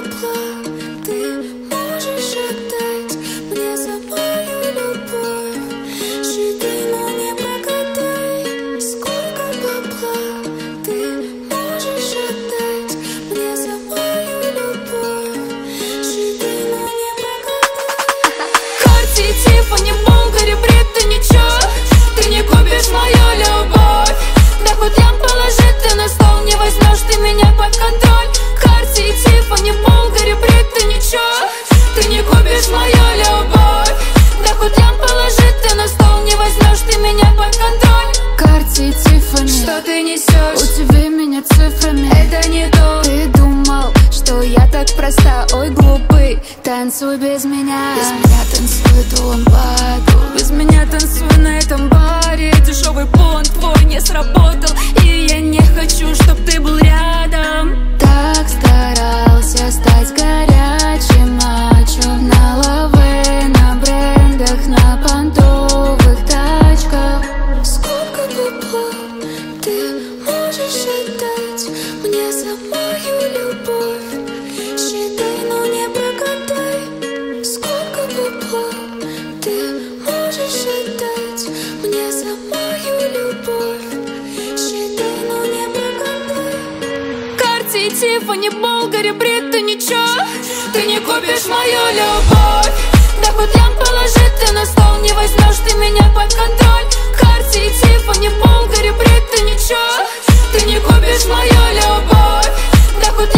бабла ты можешь отдать мне за мою любовь? Считай, но не прогадай. Сколько бабла ты можешь отдать мне за мою любовь? Считай, но не прогадай. Карти, Тиффани, Булгари, Бритта, ничего ты не купишь мою любовь. Да хоть лям положи ты на стол, не возьмешь ты меня под контроль. Карти, Тиффани, Булгари, Бритта, ничего ты не купишь мою любовь. Да хоть лям положи ты на стол, не возьмешь ты меня под контроль. Карти, Тиффани, что ты несешь? удиви меня цифрами. Это не то. Ты думал, что я так проста? Ой, глупый, танцуй без меня. Без меня танцует ламбаду. Без меня танцуй на этом баре. Дешевый понт твой не сработал, и я не хочу, чтоб ты был рядом. Так старался стать горячим мачо. На лаве, на брендах, на понтовых тачках. Сколько бабла ты можешь отдать мне за мою любовь? Считай, но не прогадай. Сколько бабла ты можешь отдать мне за мою любовь? Считай, но не прогадай. Карти, Тиффани, Булгари, Бритта, ничего Ты не купишь мою любовь. да хоть лям положи ты на стол, не возьмешь ты меня под контроль. Карти, Тиффани, Булгари, Бритта, ничего Ты не купишь мою любовь. да хоть